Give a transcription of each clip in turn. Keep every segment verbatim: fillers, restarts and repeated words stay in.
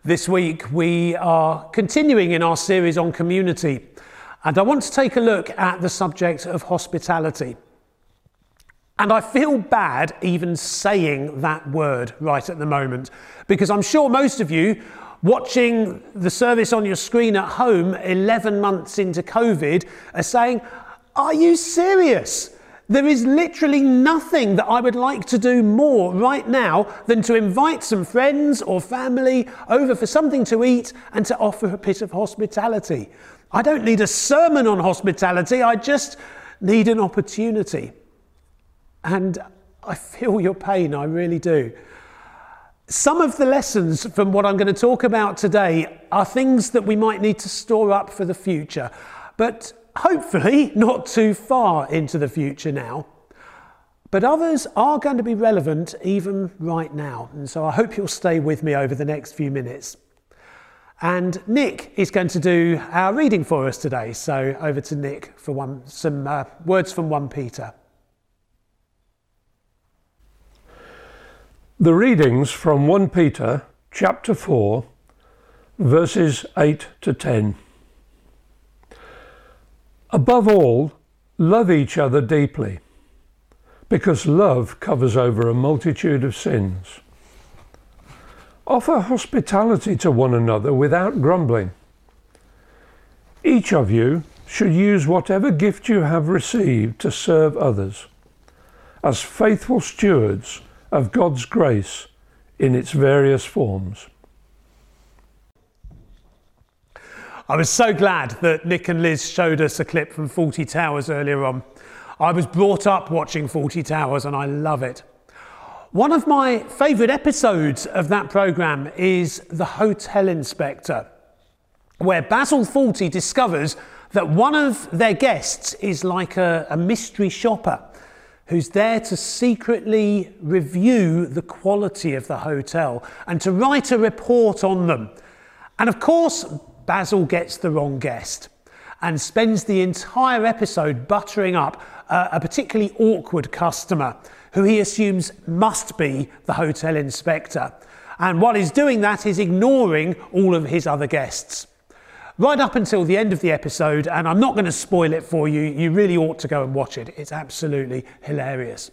This week we are continuing in our series on community, and I want to take a look at the subject of hospitality. And I feel bad even saying that word right at the moment, because I'm sure most of you watching the service on your screen at home eleven months into COVID are saying, "Are you serious? There is literally nothing that I would like to do more right now than to invite some friends or family over for something to eat and to offer a bit of hospitality. I don't need a sermon on hospitality, I just need an opportunity." And I feel your pain, I really do. Some of the lessons from what I'm going to talk about today are things that we might need to store up for the future, but hopefully not too far into the future now. But others are going to be relevant even right now. And so I hope you'll stay with me over the next few minutes. And Nick is going to do our reading for us today. So over to Nick for one, some uh, words from First Peter. The readings from First Peter chapter four, verses eight to ten. Above all, love each other deeply, because love covers over a multitude of sins. Offer hospitality to one another without grumbling. Each of you should use whatever gift you have received to serve others, as faithful stewards of God's grace in its various forms. I was so glad that Nick and Liz showed us a clip from Fawlty Towers earlier on. I was brought up watching Fawlty Towers and I love it. One of my favourite episodes of that programme is The Hotel Inspector, where Basil Fawlty discovers that one of their guests is like a, a mystery shopper who's there to secretly review the quality of the hotel and to write a report on them. And of course, Basil gets the wrong guest and spends the entire episode buttering up uh, a particularly awkward customer who he assumes must be the hotel inspector. And while he's doing that, he's ignoring all of his other guests. Right up until the end of the episode, and I'm not going to spoil it for you, you really ought to go and watch it. It's absolutely hilarious.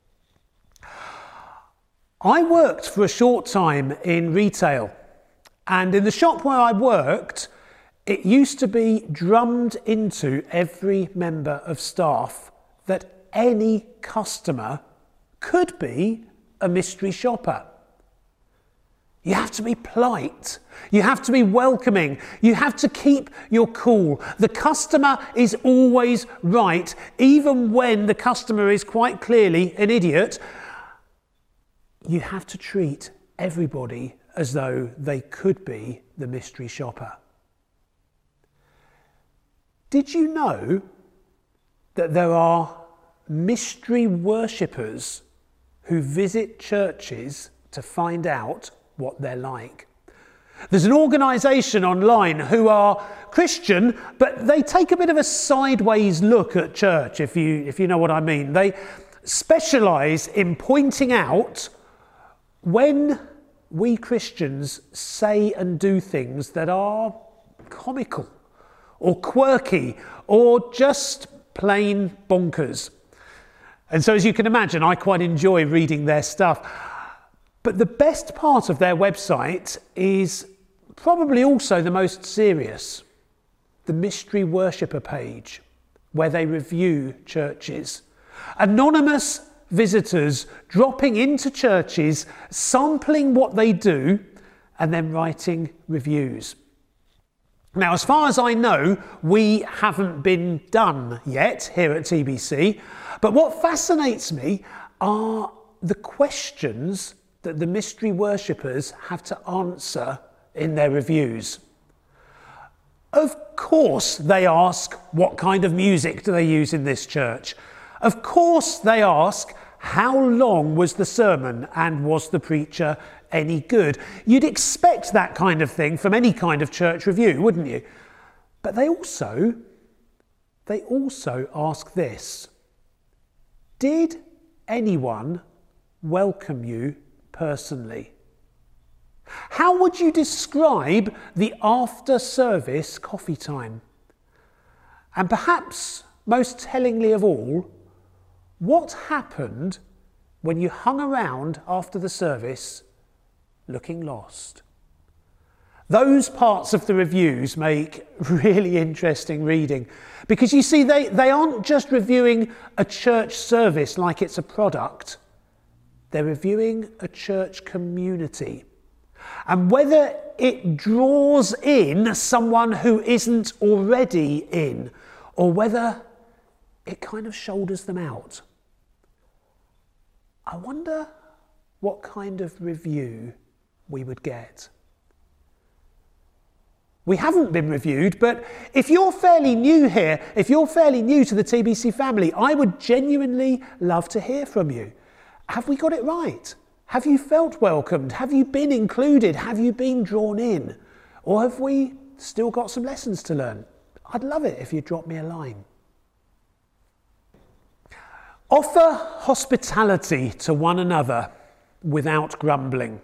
I worked for a short time in retail. And in the shop where I worked, it used to be drummed into every member of staff that any customer could be a mystery shopper. You have to be polite. You have to be welcoming. You have to keep your cool. The customer is always right, even when the customer is quite clearly an idiot. You have to treat everybody as though they could be the mystery shopper. Did you know that there are mystery worshippers who visit churches to find out what they're like? There's an organisation online who are Christian, but they take a bit of a sideways look at church, if you, if you know what I mean. They specialise in pointing out when we Christians say and do things that are comical or quirky or just plain bonkers. And so as you can imagine, I quite enjoy reading their stuff. But the best part of their website is probably also the most serious, the mystery worshipper page, where they review churches. Anonymous visitors dropping into churches, sampling what they do, and then writing reviews. Now, as far as I know, we haven't been done yet here at T B C, but what fascinates me are the questions that the mystery worshippers have to answer in their reviews. Of course they ask, what kind of music do they use in this church? Of course they ask, how long was the sermon and was the preacher any good? You'd expect that kind of thing from any kind of church review, wouldn't you? But they also, they also ask this: did anyone welcome you personally? How would you describe the after-service coffee time? And perhaps most tellingly of all, what happened when you hung around after the service looking lost? Those parts of the reviews make really interesting reading, because you see, they, they aren't just reviewing a church service like it's a product. They're reviewing a church community. And whether it draws in someone who isn't already in, or whether it kind of shoulders them out. I wonder what kind of review we would get. We haven't been reviewed, but if you're fairly new here, if you're fairly new to the T B C family, I would genuinely love to hear from you. Have we got it right? Have you felt welcomed? Have you been included? Have you been drawn in? Or have we still got some lessons to learn? I'd love it if you'd drop me a line. Offer hospitality to one another without grumbling.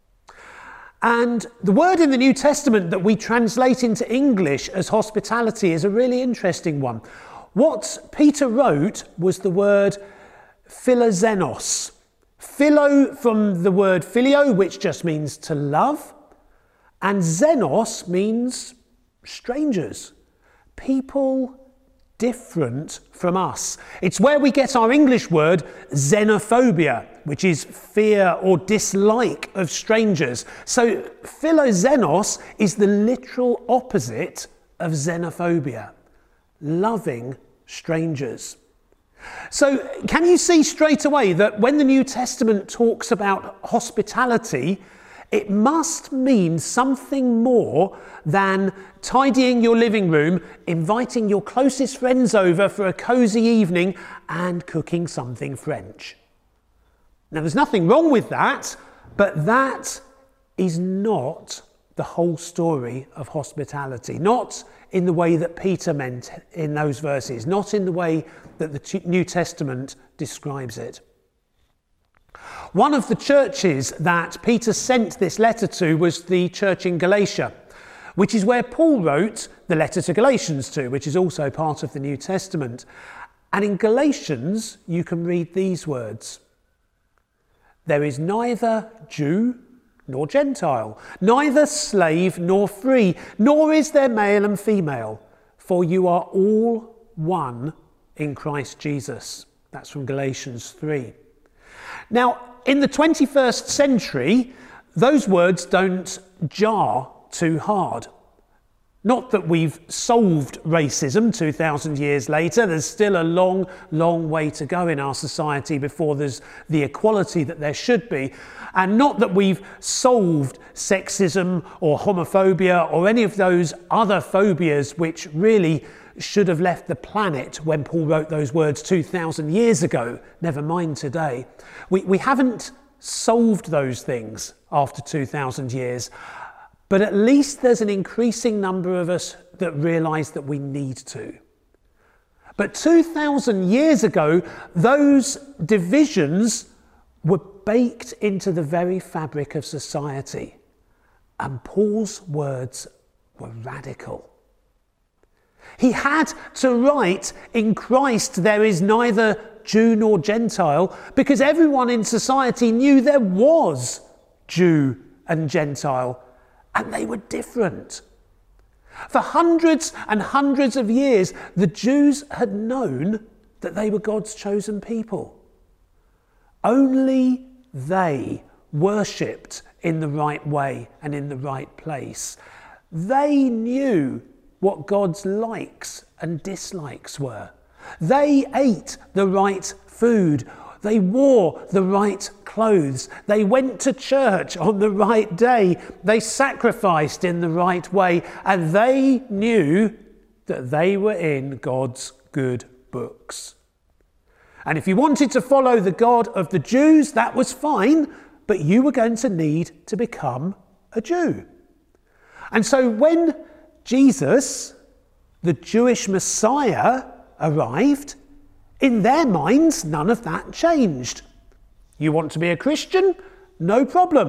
And the word in the New Testament that we translate into English as hospitality is a really interesting one. What Peter wrote was the word philoxenos. Philo from the word phileo, which just means to love, and xenos means strangers, people different from us. It's where we get our English word xenophobia, which is fear or dislike of strangers. So philoxenos is the literal opposite of xenophobia, loving strangers. So can you see straight away that when the New Testament talks about hospitality, it must mean something more than tidying your living room, inviting your closest friends over for a cosy evening, and cooking something French. Now, there's nothing wrong with that, but that is not the whole story of hospitality. Not in the way that Peter meant in those verses, not in the way that the New Testament describes it. One of the churches that Peter sent this letter to was the church in Galatia, which is where Paul wrote the letter to Galatians to, which is also part of the New Testament. And in Galatians, you can read these words: "There is neither Jew nor Gentile, neither slave nor free, nor is there male and female, for you are all one in Christ Jesus." That's from Galatians three. Now, in the twenty-first century, those words don't jar too hard. Not that we've solved racism two thousand years later. There's still a long, long way to go in our society before there's the equality that there should be. And not that we've solved sexism or homophobia or any of those other phobias which really should have left the planet when Paul wrote those words two thousand years ago, never mind today. We, we haven't solved those things after two thousand years, but at least there's an increasing number of us that realise that we need to. But two thousand years ago, those divisions were baked into the very fabric of society, and Paul's words were radical. He had to write, "In Christ there is neither Jew nor Gentile," because everyone in society knew there was Jew and Gentile, and they were different. For hundreds and hundreds of years, the Jews had known that they were God's chosen people. Only they worshipped in the right way and in the right place. They knew what God's likes and dislikes were. They ate the right food. They wore the right clothes. They went to church on the right day. They sacrificed in the right way. And they knew that they were in God's good books. And if you wanted to follow the God of the Jews, that was fine, but you were going to need to become a Jew. And so when Jesus, the Jewish Messiah, arrived, in their minds, none of that changed. You want to be a Christian? No problem.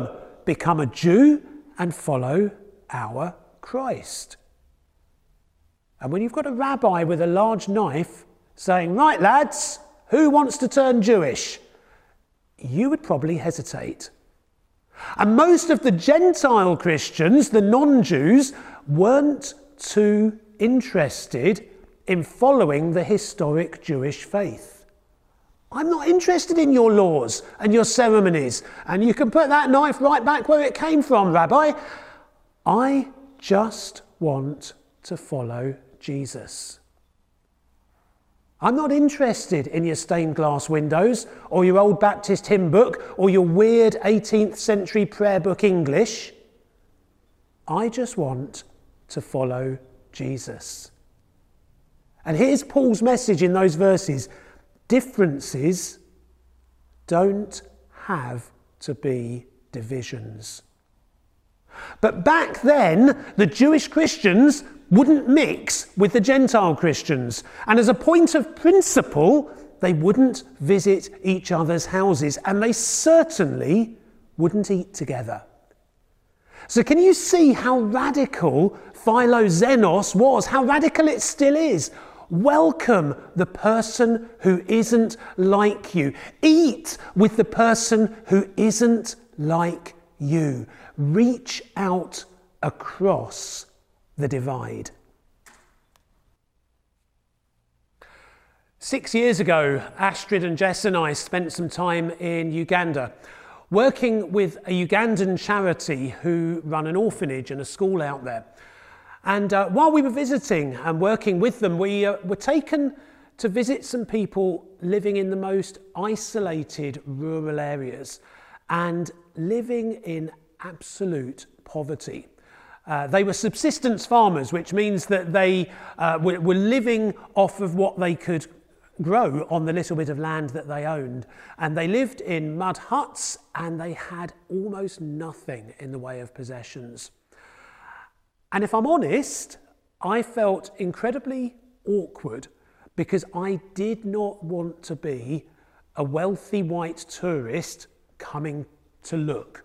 become a Jew and follow our Christ. And when you've got a rabbi with a large knife saying, right lads, who wants to turn Jewish? You would probably hesitate. And most of the Gentile Christians, the non-Jews, weren't too interested in following the historic Jewish faith. I'm not interested in your laws and your ceremonies, and you can put that knife right back where it came from, Rabbi. I just want to follow Jesus. I'm not interested in your stained glass windows or your old Baptist hymn book or your weird eighteenth century prayer book English. I just want to follow Jesus. And here's Paul's message in those verses. Differences don't have to be divisions. But back then, the Jewish Christians wouldn't mix with the Gentile Christians. And as a point of principle, they wouldn't visit each other's houses, and they certainly wouldn't eat together. So can you see how radical philoxenos was, how radical it still is? Welcome the person who isn't like you. Eat with the person who isn't like you. Reach out across the divide. Six years ago, Astrid and Jess and I spent some time in Uganda, working with a Ugandan charity who run an orphanage and a school out there. And uh, while we were visiting and working with them, we uh, were taken to visit some people living in the most isolated rural areas and living in absolute poverty. Uh, they were subsistence farmers, which means that they uh, were, were living off of what they could grow on the little bit of land that they owned. And they lived in mud huts, and they had almost nothing in the way of possessions. And if I'm honest, I felt incredibly awkward because I did not want to be a wealthy white tourist coming to look.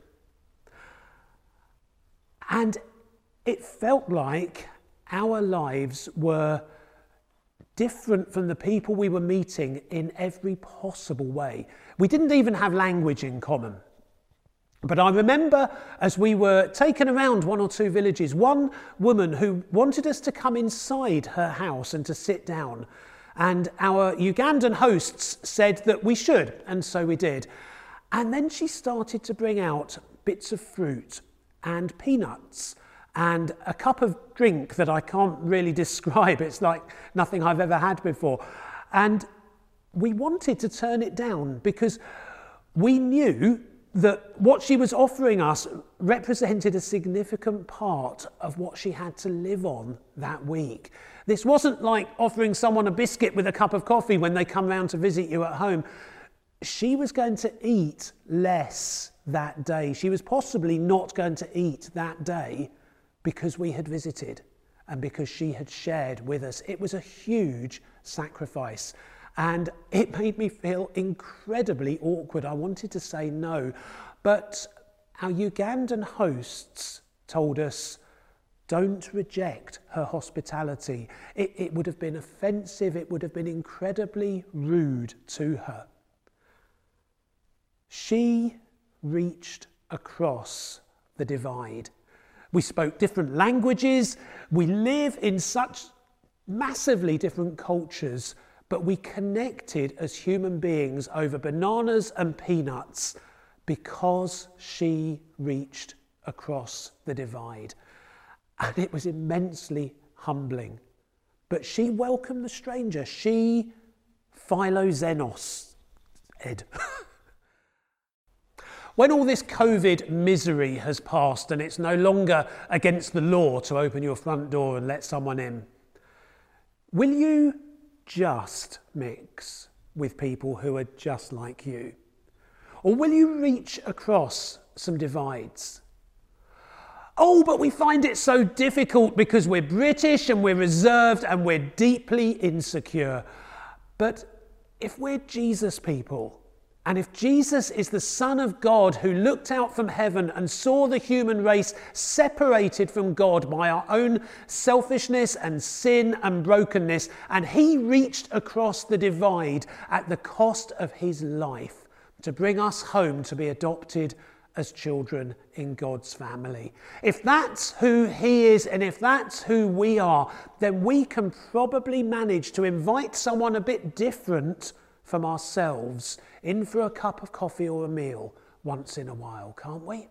And it felt like our lives were different from the people we were meeting in every possible way. We didn't even have language in common. But I remember as we were taken around one or two villages, one woman who wanted us to come inside her house and to sit down. And our Ugandan hosts said that we should, and so we did. And then she started to bring out bits of fruit and peanuts and a cup of drink that I can't really describe. It's like nothing I've ever had before. And we wanted to turn it down because we knew that what she was offering us represented a significant part of what she had to live on that week. This wasn't like offering someone a biscuit with a cup of coffee when they come round to visit you at home. She was going to eat less that day. She was possibly not going to eat that day because we had visited and because she had shared with us. It was a huge sacrifice. And it made me feel incredibly awkward. I wanted to say no. But our Ugandan hosts told us, don't reject her hospitality. It, it would have been offensive. It would have been incredibly rude to her. She reached across the divide. We spoke different languages. We live in such massively different cultures, but we connected as human beings over bananas and peanuts because she reached across the divide. And it was immensely humbling. But she welcomed the stranger. She philoxenos ed. When all this COVID misery has passed and it's no longer against the law to open your front door and let someone in, will you just mix with people who are just like you? Or will you reach across some divides? Oh, but we find it so difficult because we're British and we're reserved and we're deeply insecure. But if we're Jesus people, And if Jesus is the Son of God who looked out from heaven and saw the human race separated from God by our own selfishness and sin and brokenness, and he reached across the divide at the cost of his life to bring us home to be adopted as children in God's family. If that's who he is and if that's who we are, then we can probably manage to invite someone a bit different from ourselves in for a cup of coffee or a meal once in a while, can't we?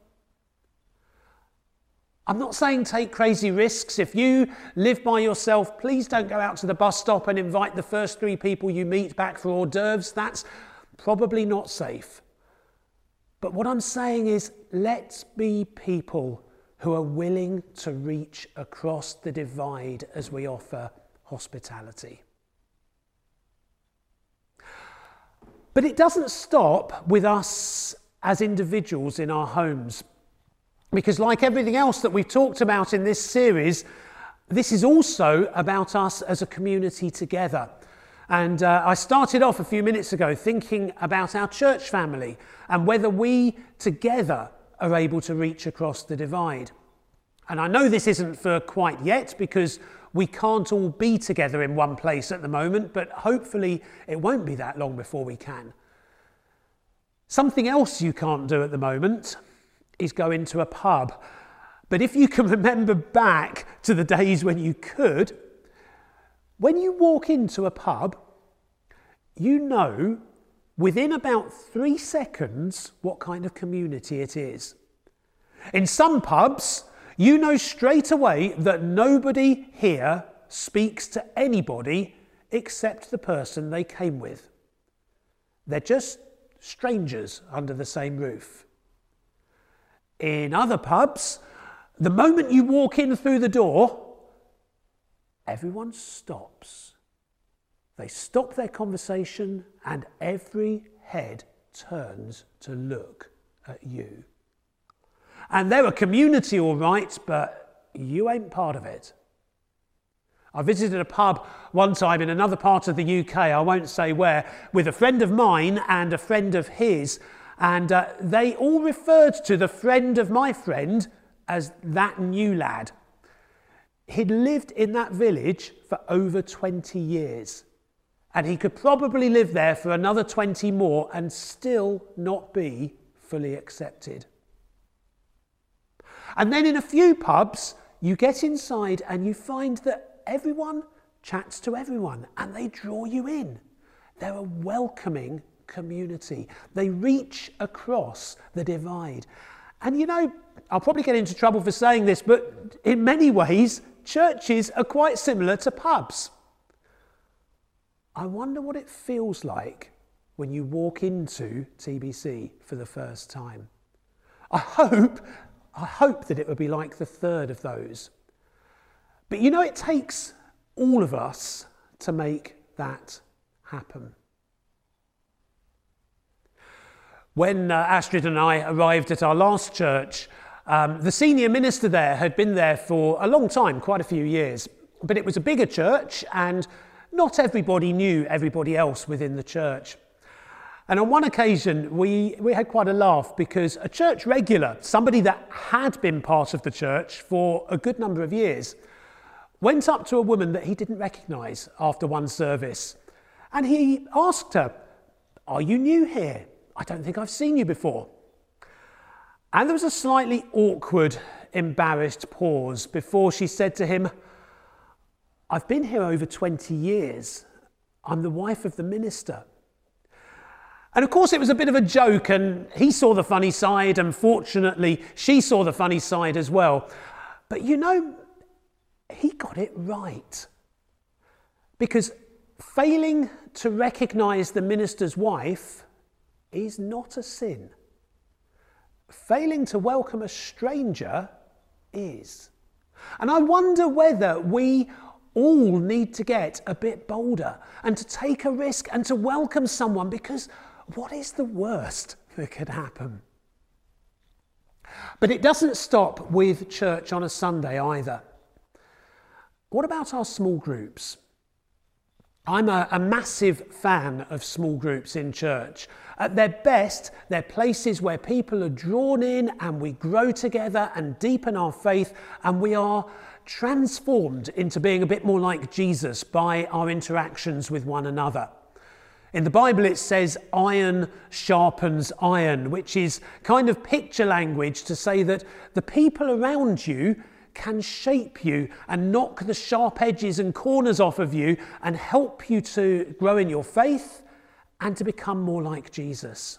I'm not saying take crazy risks. If you live by yourself, please don't go out to the bus stop and invite the first three people you meet back for hors d'oeuvres. That's probably not safe. But what I'm saying is, let's be people who are willing to reach across the divide as we offer hospitality. But it doesn't stop with us as individuals in our homes. Because like everything else that we've talked about in this series, this is also about us as a community together. And uh, I started off a few minutes ago thinking about our church family and whether we together are able to reach across the divide. And I know this isn't for quite yet because we can't all be together in one place at the moment, but hopefully it won't be that long before we can. Something else you can't do at the moment is go into a pub. But if you can remember back to the days when you could, when you walk into a pub, you know within about three seconds what kind of community it is. In some pubs, you know straight away that nobody here speaks to anybody except the person they came with. They're just strangers under the same roof. In other pubs, the moment you walk in through the door, everyone stops. They stop their conversation and every head turns to look at you. And they're a community, all right, but you ain't part of it. I visited a pub one time in another part of the U K, I won't say where, with a friend of mine and a friend of his, and uh, they all referred to the friend of my friend as that new lad. He'd lived in that village for over twenty years, and he could probably live there for another twenty more and still not be fully accepted. And then in a few pubs, you get inside and you find that everyone chats to everyone and they draw you in. They're a welcoming community. They reach across the divide. And you know, I'll probably get into trouble for saying this, but in many ways, churches are quite similar to pubs. I wonder what it feels like when you walk into T B C for the first time. I hope I hope that it would be like the third of those. But you know, it takes all of us to make that happen. When uh, Astrid and I arrived at our last church, um, the senior minister there had been there for a long time, quite a few years. But it was a bigger church and not everybody knew everybody else within the church. And on one occasion, we, we had quite a laugh because a church regular, somebody that had been part of the church for a good number of years, went up to a woman that he didn't recognise after one service. And he asked her, "Are you new here? I don't think I've seen you before." And there was a slightly awkward, embarrassed pause before she said to him, "I've been here over twenty years. I'm the wife of the minister." And of course it was a bit of a joke and he saw the funny side and fortunately she saw the funny side as well. But you know, he got it right. Because failing to recognise the minister's wife is not a sin. Failing to welcome a stranger is. And I wonder whether we all need to get a bit bolder and to take a risk and to welcome someone, because what is the worst that could happen? But it doesn't stop with church on a Sunday either. What about our small groups? I'm a, a massive fan of small groups in church. At their best, they're places where people are drawn in and we grow together and deepen our faith, and we are transformed into being a bit more like Jesus by our interactions with one another. In the Bible it says iron sharpens iron, which is kind of picture language to say that the people around you can shape you and knock the sharp edges and corners off of you and help you to grow in your faith and to become more like Jesus.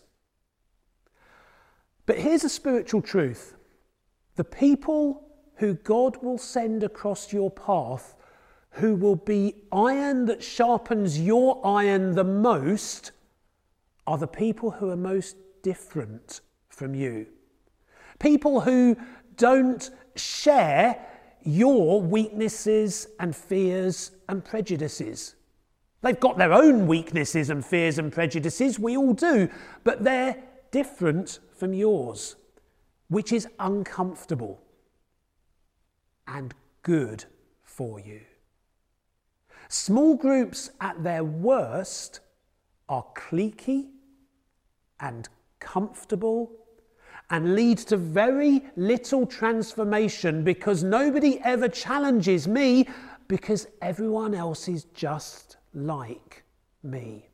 But here's a spiritual truth. The people who God will send across your path, who will be iron that sharpens your iron the most, are the people who are most different from you. People who don't share your weaknesses and fears and prejudices. They've got their own weaknesses and fears and prejudices, we all do, but they're different from yours, which is uncomfortable and good for you. Small groups at their worst are cliquey and comfortable and lead to very little transformation because nobody ever challenges me because everyone else is just like me.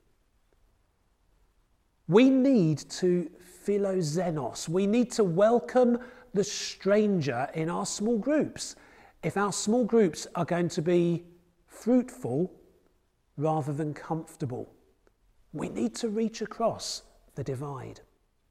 We need to philoxenos. We need to welcome the stranger in our small groups if our small groups are going to be fruitful rather than comfortable. We need to reach across the divide.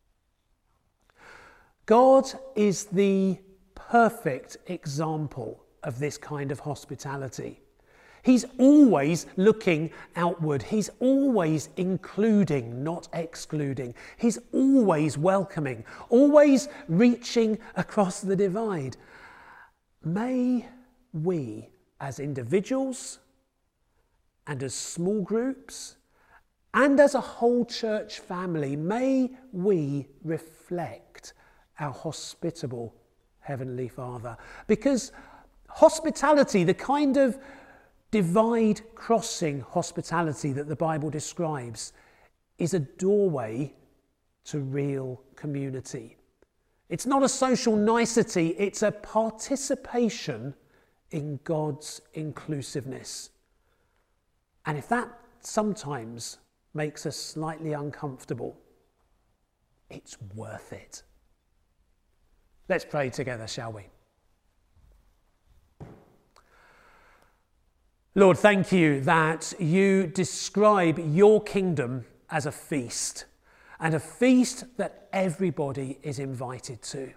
God is the perfect example of this kind of hospitality. He's always looking outward. He's always including, not excluding. He's always welcoming, always reaching across the divide. May we, as individuals and as small groups and as a whole church family, may we reflect our hospitable Heavenly Father. Because hospitality, the kind of divide crossing hospitality that the Bible describes, is a doorway to real community. It's not a social nicety, it's a participation in God's inclusiveness. And if that sometimes makes us slightly uncomfortable, it's worth it. Let's pray together, shall we? Lord, thank you that you describe your kingdom as a feast, and a feast that everybody is invited to.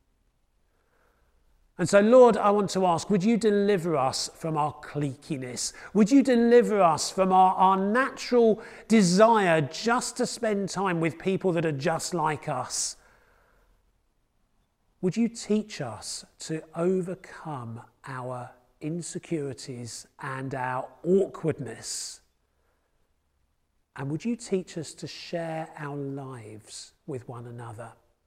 And so, Lord, I want to ask, would you deliver us from our cliquiness? Would you deliver us from our, our natural desire just to spend time with people that are just like us? Would you teach us to overcome our insecurities and our awkwardness? And would you teach us to share our lives with one another?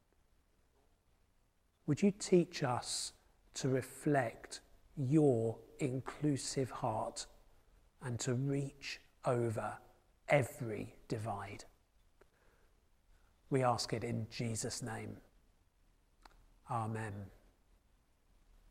Would you teach us to reflect your inclusive heart and to reach over every divide? We ask it in Jesus' name. Amen.